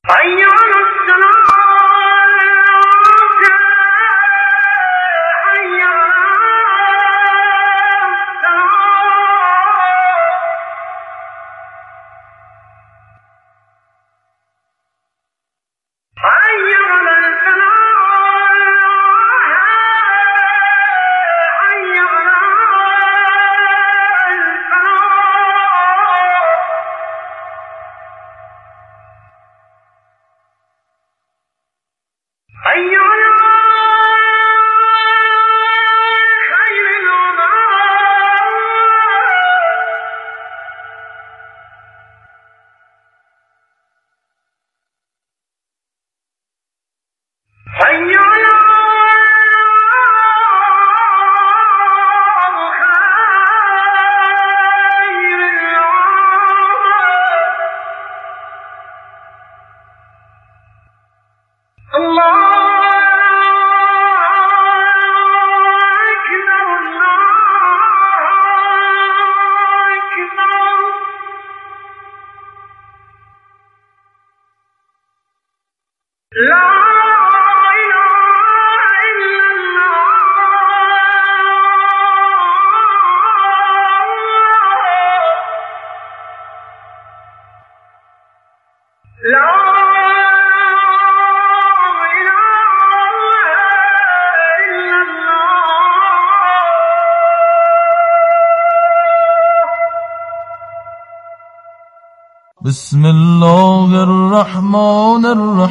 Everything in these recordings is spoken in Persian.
بسم الله الرحمن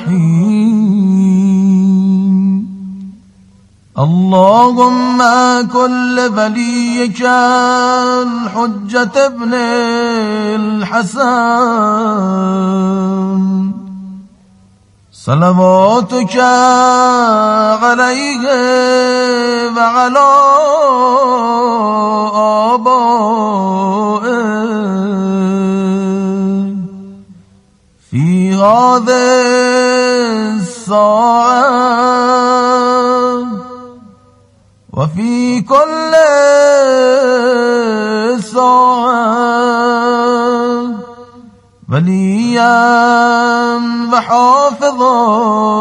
الرحيم اللهم كل وليك الحجة ابن الحسن صلواتك عليه وعلى آبائه في هذه الساعة وفي كل ساعة وليا وحافظا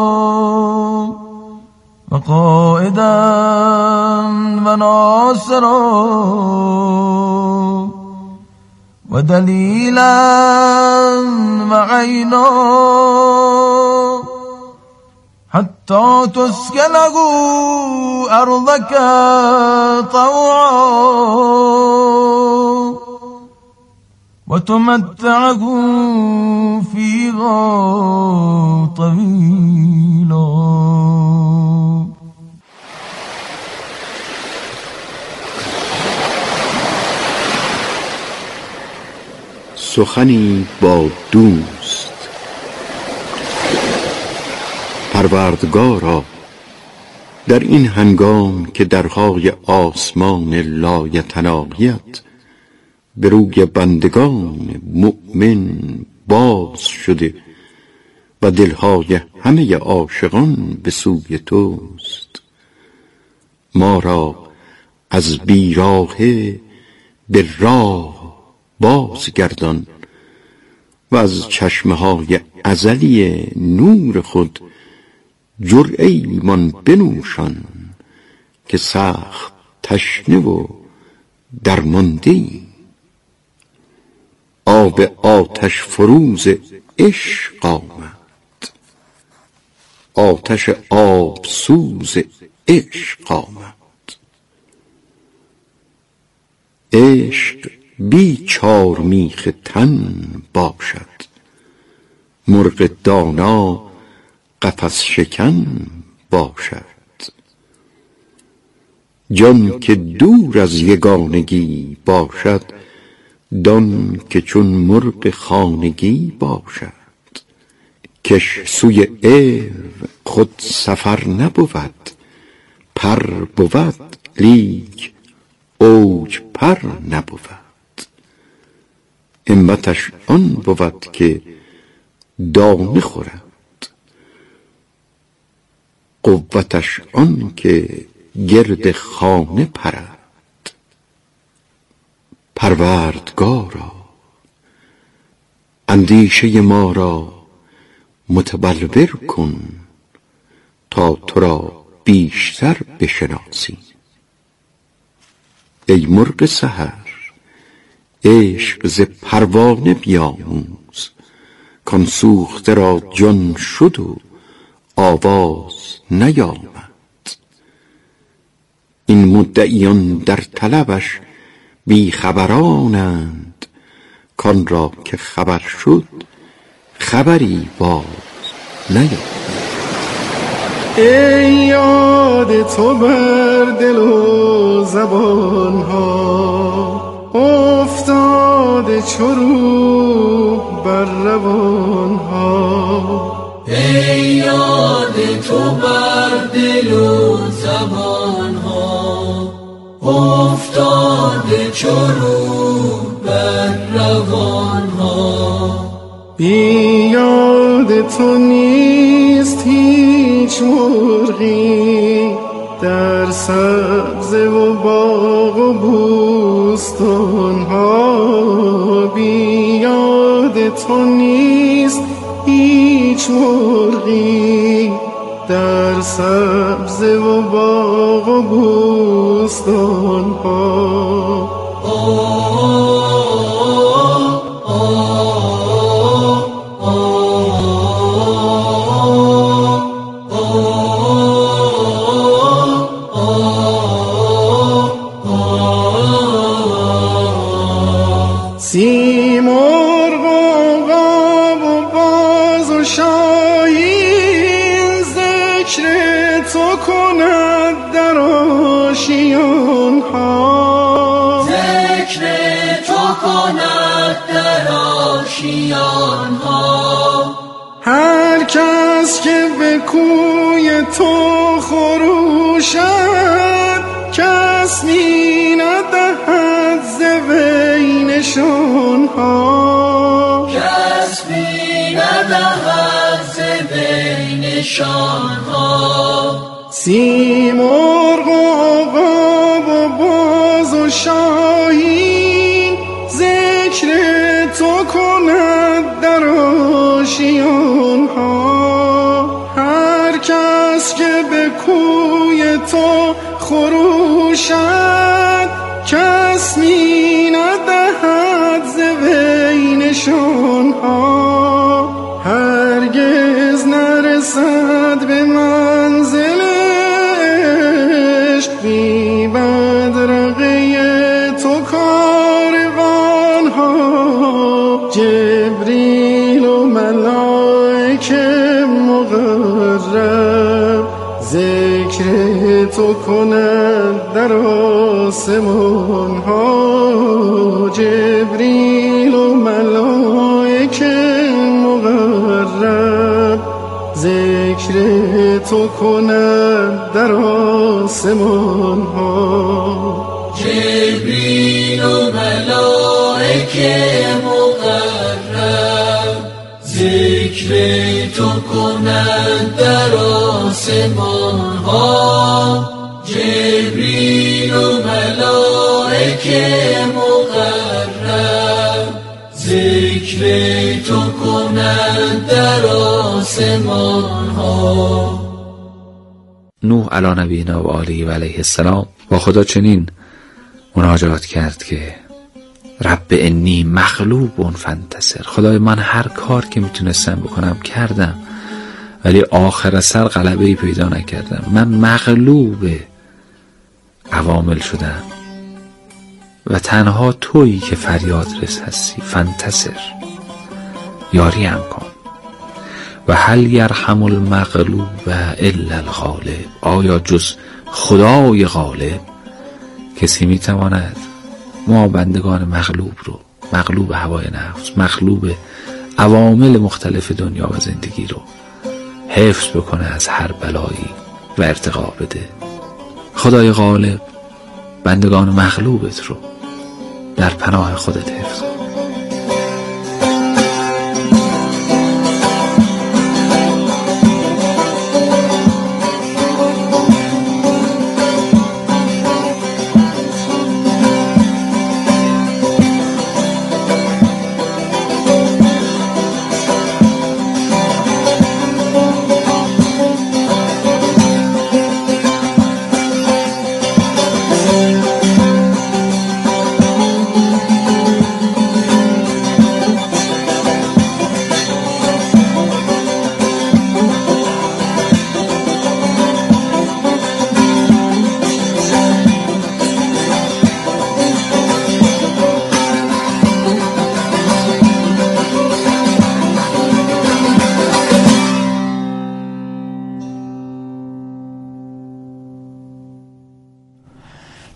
وقائدا وناصرا ودليلا وعينا حتى تسكنه أرضك طوعا وتمتعه فيها طويلا. سخنی با دوست. پروردگارا، در این هنگام که درهای آسمان لایتناهیت به روی بندگان مؤمن باز شده و دلهای همه عاشقان به سوی توست، ما را از بیراهه به راه بازگردان و از چشمه‌های ازلی نور خود جرعه‌ای من بنوشان که سخت تشنه و درمانده‌ای. آب آتش فروز عشق آمد، آتش آب سوز عشق آمد. عشق بی چارمیخ تن باشد، مرغ دانا قفس شکن باشد. جان که دور از یگانگی باشد، دان که چون مرغ خانگی باشد. کش سوی عیو خود سفر نبود، پر بود لیک اوج پر نبود. همتش آن بود که دانه خورد، قوتش آن که گرد خانه پرد. پروردگارا، اندیشه ما را متبلور کن تا تو را بیشتر بشناسیم. ای مرغ سحر عشق ز پروانه بیاموز، کان سوخته را جان شد و آواز نیامد. این مدعیان در طلبش بی خبرانند، کان را که خبر شد خبری باز نیامد. ای یاد تو بر دل و زبان ها، افتاده چو روح بر روان ها. ای یاد تو بر دل و زبان ها، افتاده چو روح بر روان ها. بی یاد تو نیست هیچ مرغی در سبزه و باغ و بوستان ها. بی یاد تو نیست هیچ مرغی در سبزه و باغ و بوستان ها. سیمرغ و قاب و باز و شاهین، ذکر تو کند در آشیان ها. ذکر تو کند در آشیان ها. هر کس که به کوی تو خروشد، کس می ندهد ز وی نشان ها. کس می ندهد ز وی نشان ها. سیمرغ و عقاب و باز و شاهین، ذکر تو کند در آشیان ها. هر کس که به کوی تو خروشد، کس می ندهد ز وی نشان ها. هرگز نرسد به منزلش، بی بدرقه تو کاروان ها. جبریل و ملائک مقرب، ذکر تو کند در آسمان ها. جبریل و ملائک مقرب، ذکر تو کند در آسمان ها. جبریل و ملائک مقرب، ذکر تو کند در آسمان ها. جبریل و ملائک مقرب، ذکر تو کند در آسمان ها. نوح علی نبینا و آله و علیه السلام با خدا چنین مناجات کرد که رب انی مغلوب فانتصر. خدای من هر کار که میتونستم بکنم کردم، ولی آخر سر غلبه‌ای پیدا نکردم. من مغلوب عوامل شدم و تنها تویی که فریاد رس هستی. فانتصر، یاری هم کن. و هل یرحم المغلوب الا الغالب. آیا جز خدای غالب کسی میتواند ما بندگان مغلوب رو، مغلوب هوای نفس، مغلوب عوامل مختلف دنیا و زندگی رو حفظ بکنه از هر بلایی و ارتقا بده؟ خدای غالب بندگان مغلوبت رو در پناه خودت حفظ کن.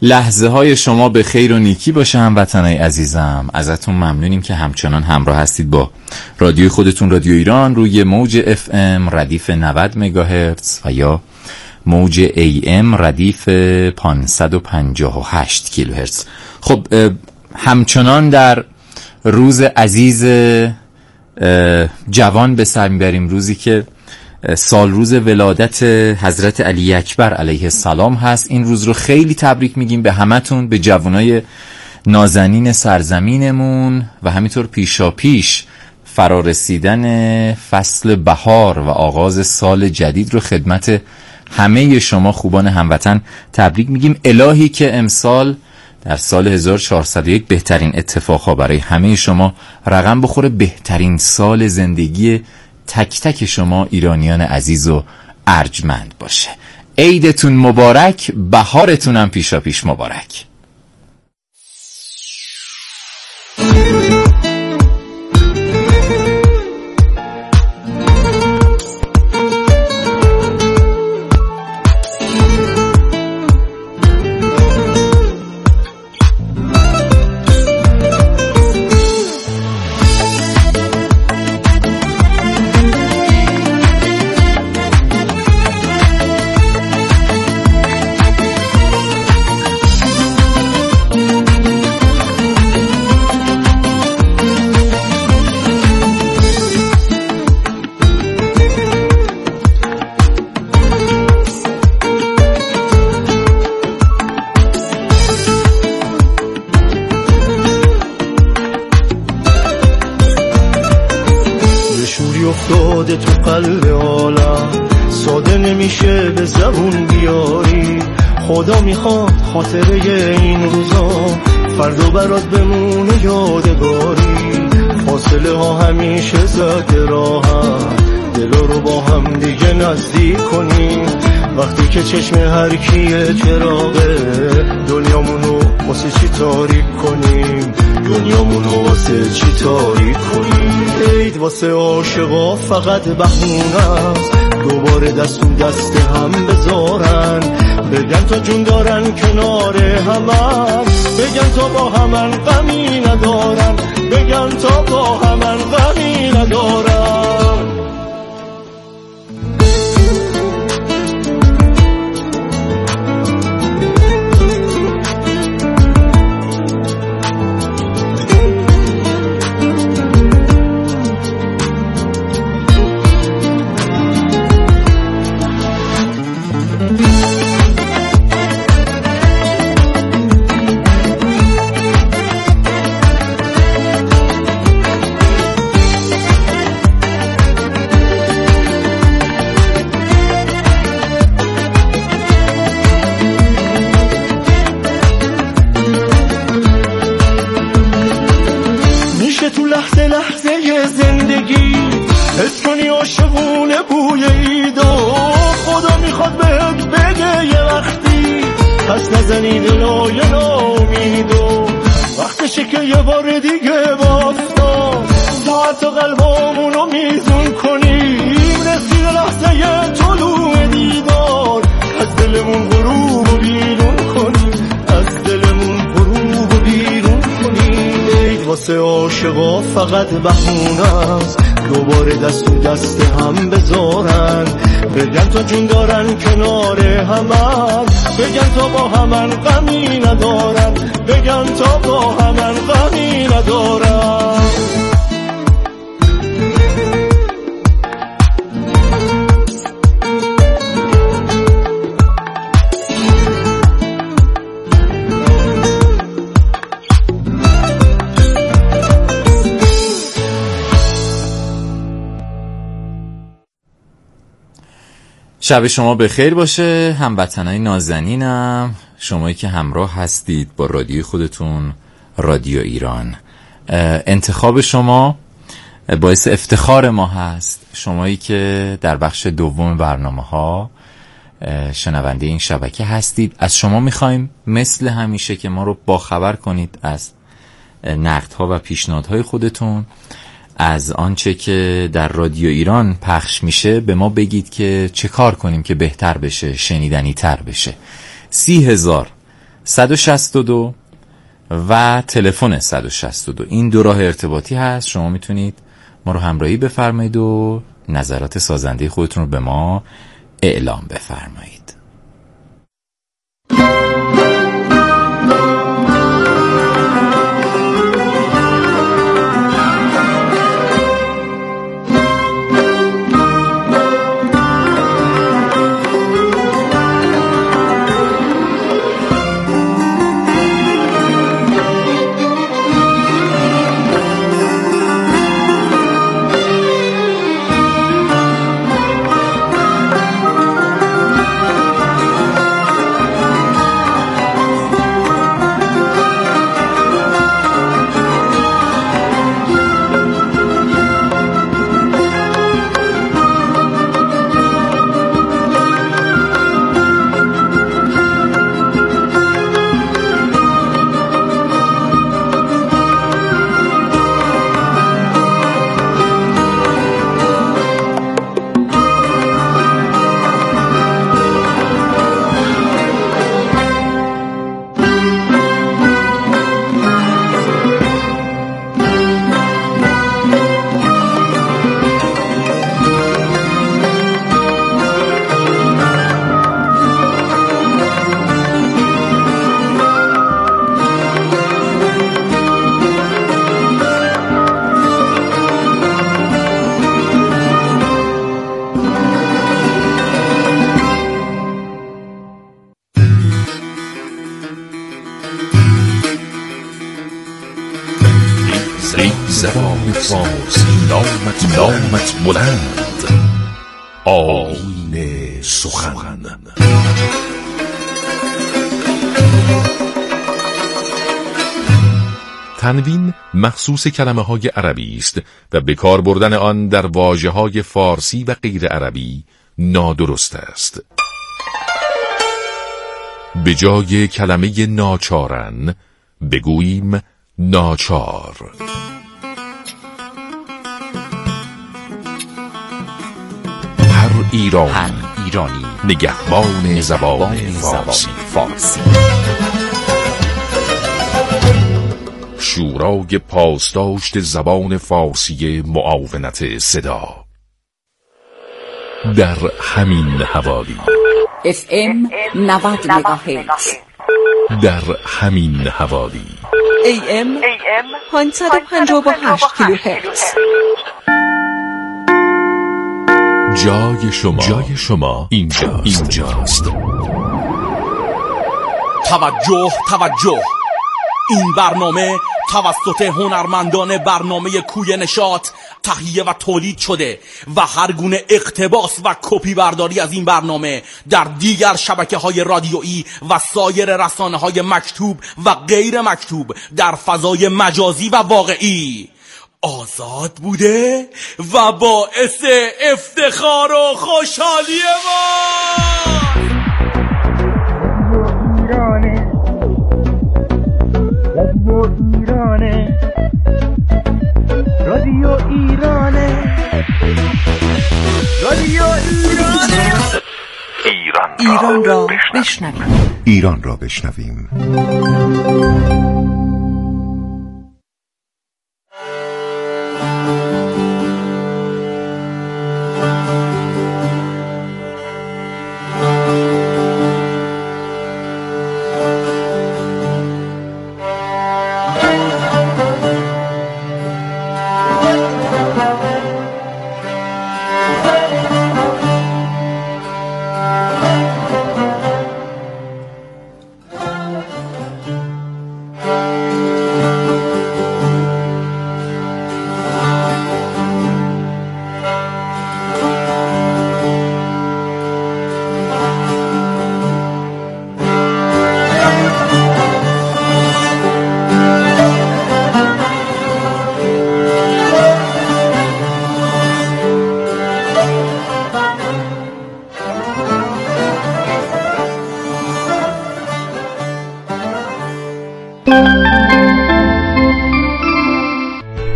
لحظه های شما به خیر و نیکی باشه هموطنای عزیزم. ازتون ممنونیم که همچنان همراه هستید با رادیوی خودتون، رادیو ایران، روی موج FM ردیف 90 مگاهرتز و یا موج AM ردیف 558 کیلوهرتز. خب همچنان در روز عزیز جوان به سر میبریم، روزی که سال روز ولادت حضرت علی اکبر علیه السلام هست. این روز رو خیلی تبریک میگیم به همتون، به جوانای نازنین سرزمینمون و همینطور پیشا پیش فرارسیدن فصل بهار و آغاز سال جدید رو خدمت همه شما خوبان هموطن تبریک میگیم. الهی که امسال در سال 1401 بهترین اتفاقها برای همه شما رقم بخوره، بهترین سال زندگی تک تک شما ایرانیان عزیز و ارجمند باشه. عیدتون مبارک، بهارتون هم پیشا پیش مبارک. افتاده تو قلب عالم، ساده نمیشه به زبون بیاری. خدا میخواد خاطره این روزا فردا برات بمونه یادگاری. فاصله ها همیشه زده راهم، دلا رو با هم دیگه نزدیک کنیم. وقتی که چشم هر کیه چراغه، دنیامونو واسه چی تاریک کنیم؟ دنیامونو واسه چی تاریک کنیم؟ عید واسه عاشقا فقط بهونه است، دوباره دست تو دست هم بذارن، بگن تا جون دارن کنار همن، بگن تا با همن غمی ندارن، بگن تا با همن غمی ندارن. عاشقا فقط بهونه است، دوباره دست تو دست هم بذارن، بگن تا جون دارن کنار همن، بگن تا با همن غمی ندارن، بگن تا با همن غمی ندارن. شب شما بخیر باشه هموطنای نازنینم، شمایی که همراه هستید با رادیوی خودتون، رادیو ایران. انتخاب شما باعث افتخار ما هست، شمایی که در بخش دوم برنامه‌ها شنونده این شبکه هستید. از شما میخوایم مثل همیشه که ما رو باخبر کنید از نقدها و پیشنهادهای خودتون، از آنچه که در رادیو ایران پخش میشه به ما بگید که چه کار کنیم که بهتر بشه، شنیدنی تر بشه. 30,000 162 و تلفن 162. این دو راه ارتباطی هست. شما میتونید ما رو همراهی بفرمایید و نظرات سازنده خودتون رو به ما اعلام بفرمایید. زبان فارسی نامت بلند، آیین سخن. تنوین مخصوص کلمه‌های عربی است و به کار بردن آن در واژه‌های فارسی و غیر عربی نادرست است. به جای کلمه ناچارن بگوییم ناچار. هر ایرانی نگهبان زبان فارسی. شورای پاسداشت زبان فارسی معاونت صدا. در همین حوالی FM 90 مگاهرتز، در همین حوالی AM 558 کیلوهرتز. جای شما اینجاست. توجه، این برنامه توسط هنرمندان برنامه کوی نشاط تهیه و تولید شده و هر گونه اقتباس و کپی برداری از این برنامه در دیگر شبکه‌های رادیویی و سایر رسانه‌های مکتوب و غیر مکتوب در فضای مجازی و واقعی آزاد بوده و باعث افتخار و خوشحالی ما. رادیو ایرانه ایران را بشنویم. ایران را بشنویم.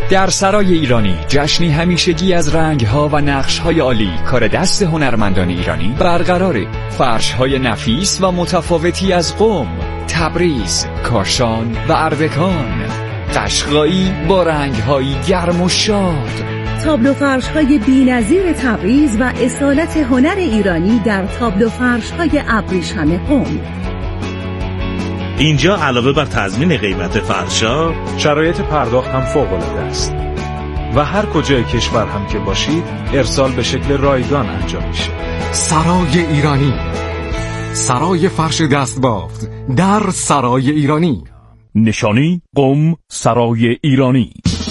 در سرای ایرانی جشنی همیشگی از رنگ‌ها و نقش‌های عالی کار دست هنرمندان ایرانی برقراره. فرش‌های نفیس و متفاوتی از قم، تبریز، کاشان و اردکان، قشقایی با رنگ‌های گرم و شاد. تابلو فرش‌های بی‌نظیر تبریز و اصالت هنر ایرانی در تابلو فرش‌های ابریشم قم. اینجا علاوه بر تضمین قیمت فرش‌ها، شرایط پرداخت هم فوق‌العاده است و هر کجای کشور هم که باشید ارسال به شکل رایگان انجام میشه. سرای ایرانی، سرای فرش دستبافت در سرای ایرانی. نشانی قم سرای ایرانی.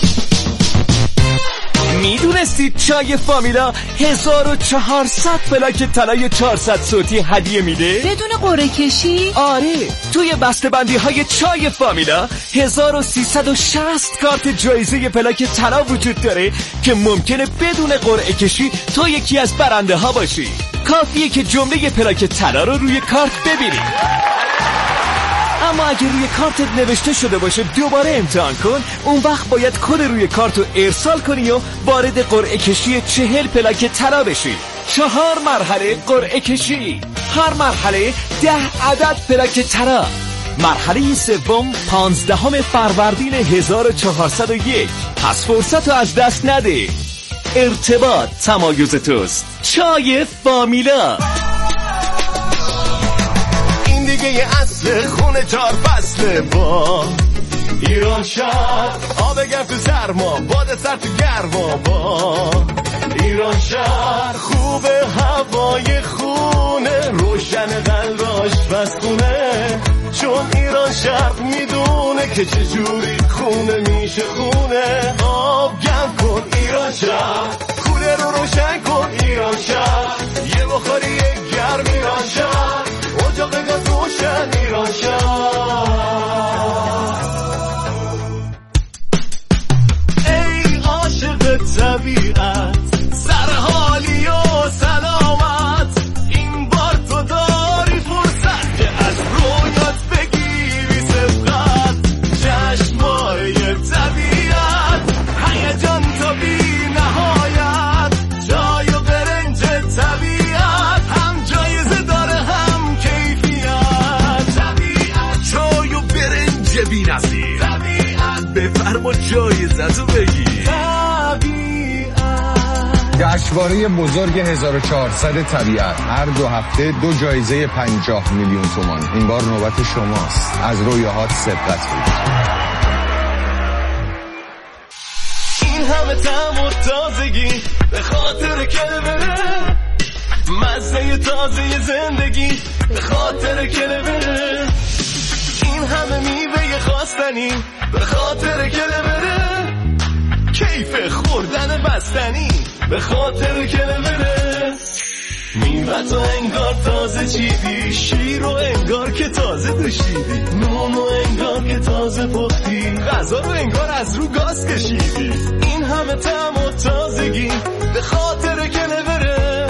میدونستید چای فامیلا 1400 پلاک طلای 400 صوتی هدیه میده؟ بدون قرعه کشی؟ آره، توی بسته‌بندی های چای فامیلا 1360 کارت جایزه پلاک طلا وجود داره که ممکنه بدون قرعه کشی تو یکی از برنده ها باشی. کافیه که جمله پلاک طلا رو روی کارت ببینی. اما اگه روی کارتت نوشته شده باشه دوباره امتحان کن، اون وقت باید کد روی کارت رو ارسال کنی و وارد قرعه کشی 40 پلاک طلا بشی. 4 مرحله قرعه کشی، هر مرحله 10 عدد پلاک طلا. مرحله سوم 15 فروردین 1401. پس فرصت رو از دست نده. ارتباط تمایز توست. چای فامیلا. دیگه اصل خونه 4 فصله با ایران شهر. آب گرم تو سرما، باد سر تو گرما با ایران شهر. خوبه هوای خونه، روشن قلباش بس خونه، چون ایران شهر میدونه که چجوری خونه میشه خونه. آب گرم کن ایران شهر، کوله رو روشن کن ایران شهر، یه بخاری گرم ایران شهر، اجاق گاز روشن ایران شهر. ای عاشق طبیعت، سرحالی و سلامت، این بار تو داری فرصت که از رویات بگیری سبقت. چشمای طبیعت، هیجان تا بی نهایت، جای و برنج طبیعت، هم جایزه داره هم کیفیت. طبیعت چای و برنج بی نظیر، طبیعت بفرما جایزتو بگیر. جشنواره بزرگ 1400 طبیعت، هر 2 هفته 2 جایزه 50 میلیون تومان. این بار نوبت شماست، از رویاهات سبقت بگیر. این همه طعم و تازگی به خاطر کلبره، مزه تازه زندگی به خاطر کلبره. این همه میوه خواستنی به خاطر کلبره، کیف خوردن بستنی به خاطر کلبره. میوه تو انگار تازه چیدی، شیر و انگار که تازه دوشیدی، نون و انگار که تازه پختی، غذا رو انگار از رو گاز کشیدی. این همه طعم و تازگی به خاطر کلبره.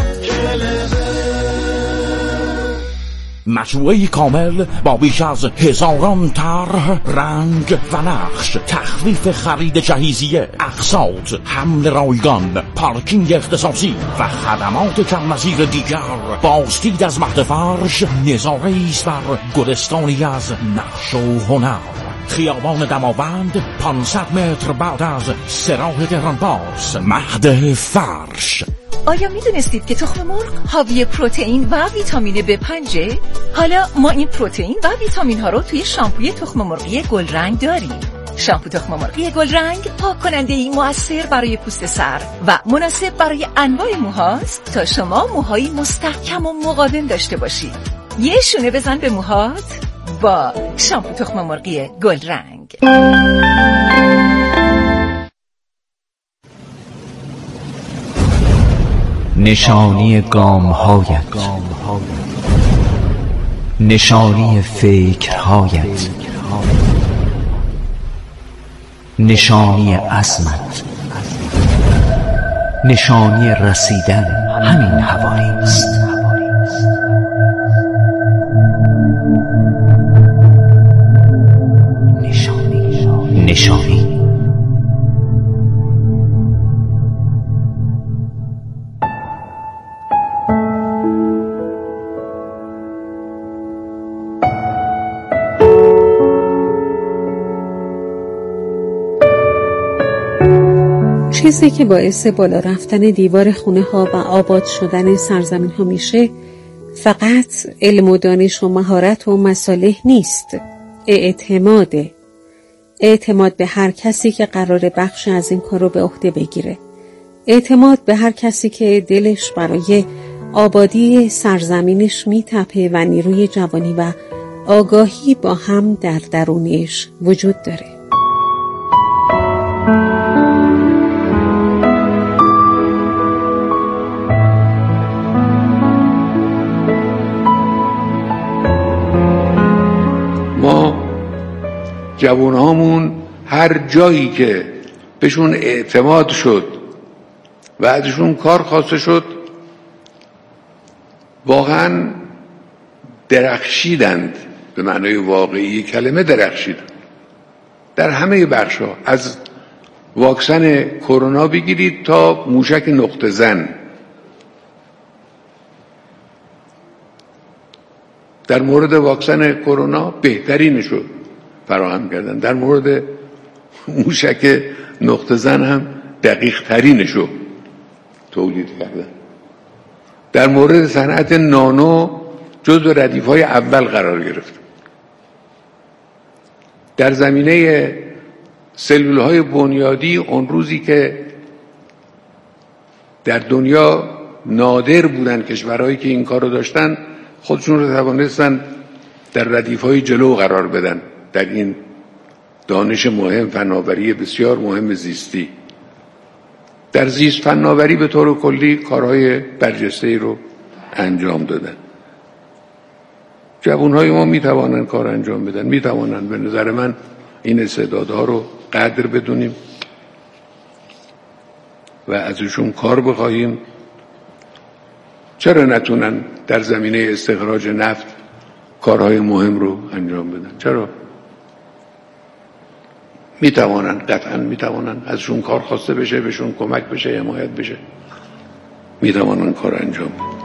مجموعه کامل با بیش از 1000 طرح، رنگ و نقش، تخفیف خرید جهیزیه، اقساط، حمل رایگان، پارکینگ اختصاصی و خدمات کم نظیر دیگر. بازدید از مهد فرش نظاره ایست بر گلستانی از نقش و هنر. خیابان دماوند 500 متر بعد از سراح تهرانپاس. مهد فرش. آیا میدونستید که تخم مرغ حاوی پروتئین و ویتامین B5؟ حالا ما این پروتئین و ویتامین ها رو توی شامپوی تخم مرغی گل رنگ داریم. شامپو تخم مرغی گل رنگ پاک کننده ای مؤثر برای پوست سر و مناسب برای انواع موهاست تا شما موهای مستحکم و مقاوم داشته باشید. یه شونه بزن به موهات با شامپو تخم مرغی گل رنگ. نشانی گام‌هایت، نشانی فکرهایت، نشانی عزمت، نشانی رسیدن همین حوالی است. نشانی چیزی که باعث بالا رفتن دیوار خونه ها و آباد شدن سرزمین ها میشه فقط علم و دانش و مهارت و مصالح نیست، اعتماده. اعتماد به هر کسی که قرار بخش از این کار رو به عهده بگیره. اعتماد به هر کسی که دلش برای آبادی سرزمینش میتپه و نیروی جوانی و آگاهی با هم در درونش وجود داره. ما جوانهامون هر جایی که بهشون اعتماد شد و ازشون کار خواسته شد واقعا درخشیدند، به معنای واقعی کلمه درخشیدند در همه بخش‌ها، از واکسن کرونا بگیرید تا موشک نقطه زن. در مورد واکسن کرونا بهترینش رو فراهم کردن، در مورد موشک نقطه زن هم دقیق ترینش رو تولید کردن. در مورد صنعت نانو جزو ردیف‌های اول قرار گرفت. در زمینه سلول‌های بنیادی اون روزی که در دنیا نادر بودن کشورهایی که این کار رو داشتن، خودشون رو توانستن در ردیف‌های جلو قرار بدن در این دانش مهم، فناوری بسیار مهم زیستی. در زیست فناوری به طور کلی کارهای برجسته‌ای رو انجام دادن. جوانهای ما میتوانن کار انجام بدن، میتوانن. به نظر من این استعدادها رو قدر بدونیم و ازشون کار بخواهیم. چرا نتونن در زمینه استخراج نفت کارهای مهم رو انجام بدن؟ چرا؟ میتوانن، قطعا میتوانن. ازشون کار خواسته بشه، بهشون کمک بشه، حمایت بشه، میتوانن کار انجام بدن.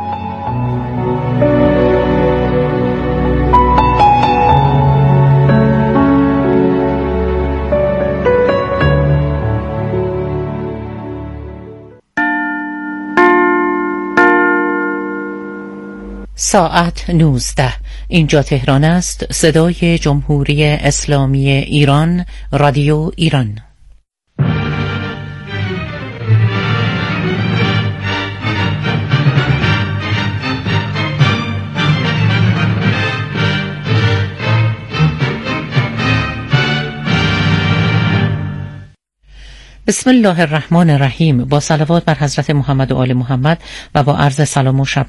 ساعت 19. اینجا تهران است. صدای جمهوری اسلامی ایران، رادیو ایران. بسم الله الرحمن الرحیم. با صلوات بر حضرت محمد و آل محمد و با عرض سلام و شب